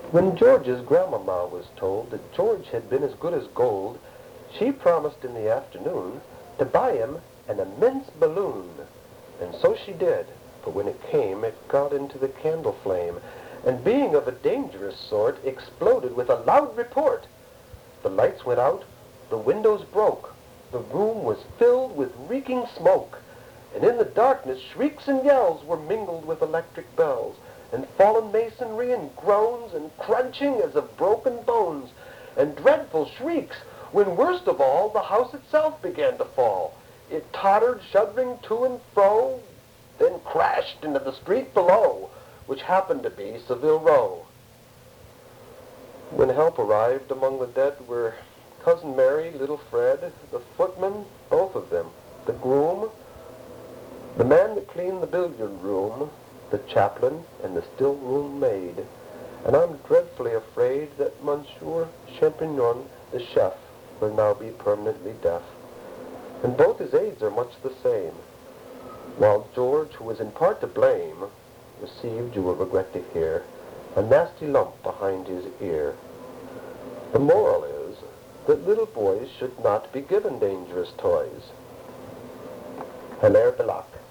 When George's grandmama was told that George had been as good as gold, she promised in the afternoon to buy him an immense balloon. And so she did, but when it came, it got into the candle flame, and being of a dangerous sort, exploded with a loud report. The lights went out, the windows broke, the room was filled with reeking smoke, and in the darkness shrieks and yells were mingled with electric bells, and fallen masonry and groans, and crunching as of broken bones, and dreadful shrieks, when worst of all the house itself began to fall. It tottered shuddering to and fro, then crashed into the street below, which happened to be Savile Row. When help arrived, among the dead were Cousin Mary, little Fred, the footman, both of them, the groom, the man that cleaned the billiard room, the chaplain, and the still room maid. And I'm dreadfully afraid that Monsieur Champignon, the chef, will now be permanently deaf. And both his aides are much the same, while George, who was in part to blame, received, you will regret to hear, a nasty lump behind his ear. The moral is that little boys should not be given dangerous toys. Hilaire Belloc.